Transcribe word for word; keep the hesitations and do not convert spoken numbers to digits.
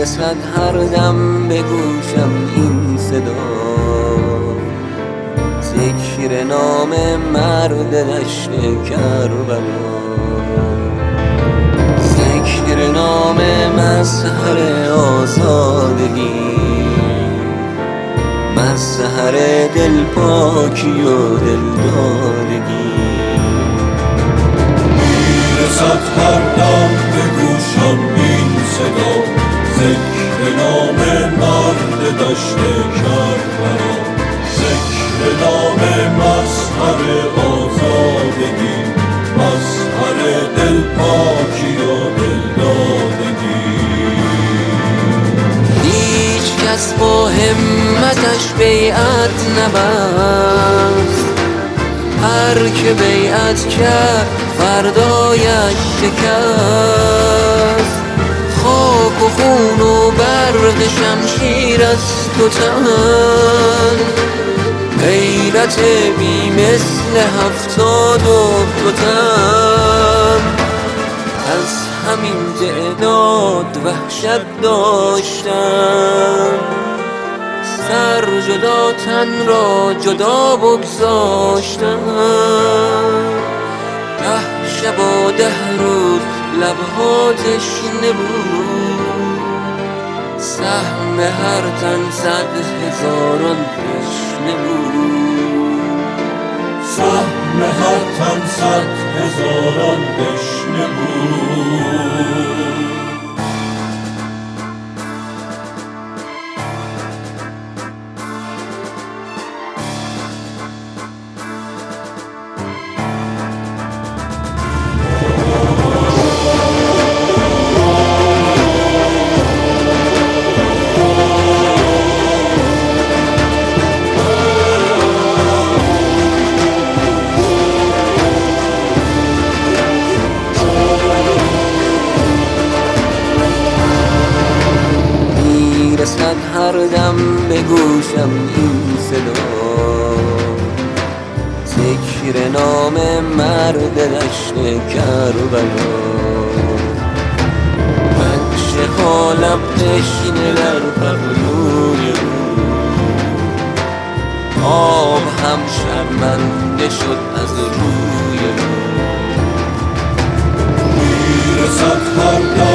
میرسد هر دم به گوشم این صدا، ذکر نام مرد دشت کربلا، ذکر نام مظهر آزادگی، مظهر دل پاکی و دل دادگی. میرسد هر دم به گوشم این صدا، ذکر نام مرد دشت کربلا، ذکر نام مظهر آزادگی، مظهر دل پاکی و دل دادگی. هیچ کس با همتش بیعت نبست، هر که بیعت کرد فردایش شکست. خاک و خون و برق شمشیر از تو تن، غیرت بی مثل هفتاد و دو تن. از همین تعداد وحشت داشتن، سر جدا تن را جدا بگذاشتن. ده شب و ده روز لبها تشنه بود، سهم هر تن صد هزاران تشنه بود، سهم هر تن صد هزاران تشنه بود. میرسد هر دم به گوشم این صدا، ذکر نام مرد دشت کربلا. نقش حالم تشنه در پهلوی او، آب هم شرمنده شد از روی او. میرسد هر دم